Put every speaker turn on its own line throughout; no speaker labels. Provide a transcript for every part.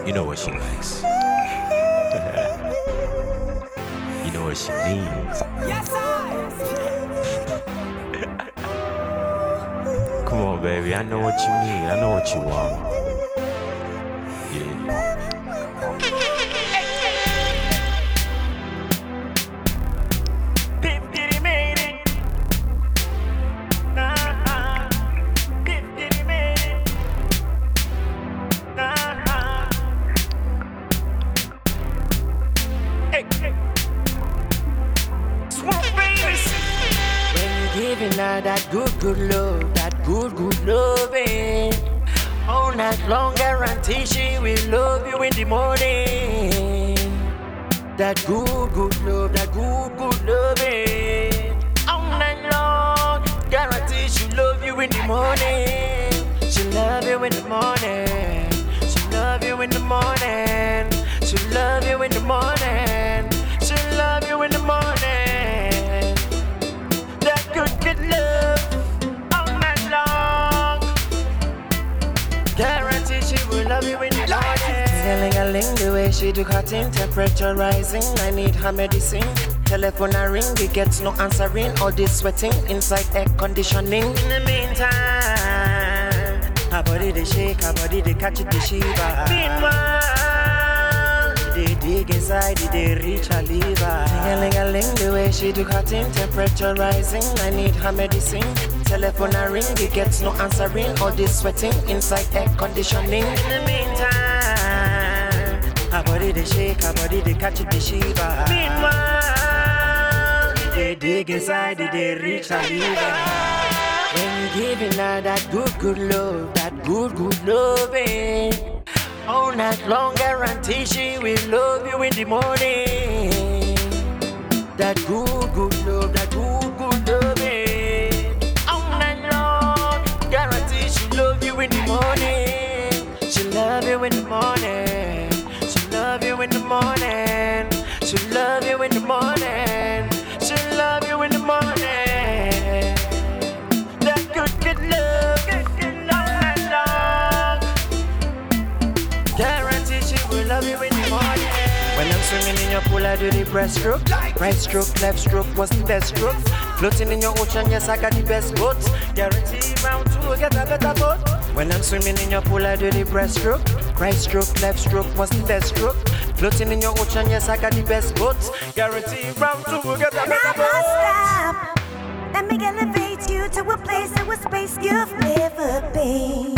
You know what she likes. You know what she needs.
Yes,
Come on, baby. I know what you need. I know what you want. Yeah.
Giving her that good love, that good loving. All night long, guarantee she will love you in the morning. That good love, that good loving. All night long, guarantee she'll love you in the morning. She'll love you in the morning. She'll love you in the morning. She'll love you in the morning. She'll love you in the morning. Good love all night long. Guarantee she will love you in the morning. Ling-a-ling, the way she do her thing, temperature rising. I need her medicine. Telephone a ring, it gets no answering. All this sweating inside air conditioning. In the meantime, her body they shake, her body they catch it, the shiver. Meanwhile, they dig inside, they reach her liver. Ling-a-ling, the way she do her thing, temperature rising. I need her medicine. Telephone a ring, it gets no answering. All this sweating inside air conditioning. In the meantime, her body they shake, her body they catch it, they shiver. Meanwhile, they dig inside, they reach her liver. When you giving her that good love, that good loving. All night long, guarantee she will love you in the morning. That good love, that good loving. All night long, guarantee she'll love you in the morning. She'll love you in the morning. She'll love you in the morning. She'll love you in the morning. She'll love you in the morning. That good love, all night long. Guarantee she will love you in the morning. When I'm swimming in your pool, I do the breaststroke. Right stroke, left stroke, what's the best stroke? Floating in your ocean, yes, I got the best boat. Guarantee round two, get a better boat. When I'm swimming in your pool, I do the breaststroke. Right stroke, left stroke, what's the best stroke? Floating in your ocean, yes, I got the best boat. Guarantee round two, get a better boat.
Stop. Let me elevate you to a place and a space you've never been.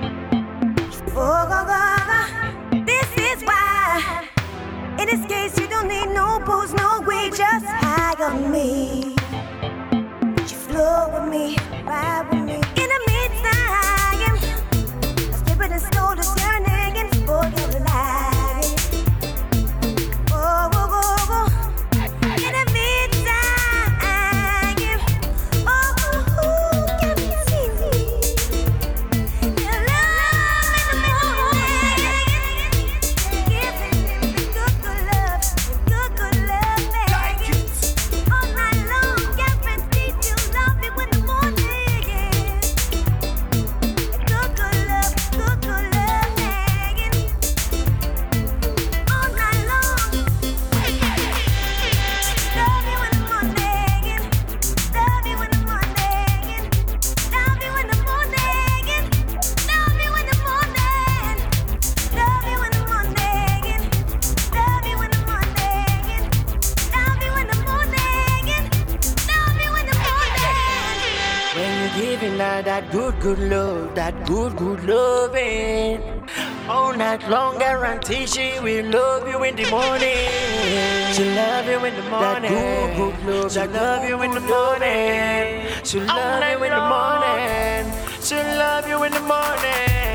This is why. In this case, you don't need no booze, no way, just hire me. Would you flow with me, ride with me? In the meantime, spirit and soul is yearning and for your life. Oh. In the meantime, can you see me? Your love in the morning, giving me good love, baby. All night long, guaranteed you love it in the morning. Good love, baby. All night long, love you in the morning, love you in the morning, love you in the morning, love you in the morning, love you in the morning, love you in the morning, love you in the morning, love you in the morning.
When you're giving her that good love, that good loving. All night long, guarantee she will love you in the morning. She'll love you in the morning. That good love, she'll love you in the morning. She'll love you in the morning. She'll love you in the morning.